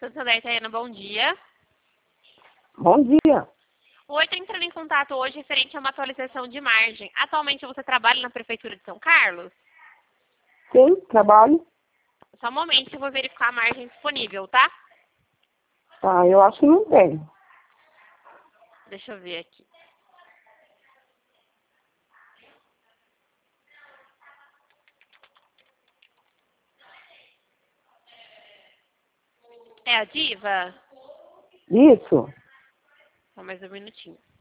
Santander, Tayana, bom dia. Bom dia. Oi, tô entrando em contato hoje referente a uma atualização de margem. Atualmente você trabalha na Prefeitura de São Carlos? Sim, trabalho. Só um momento que eu vou verificar a margem disponível, tá? Tá, eu acho que não tem. Deixa eu ver aqui. É a Diva? Isso. Só mais um minutinho.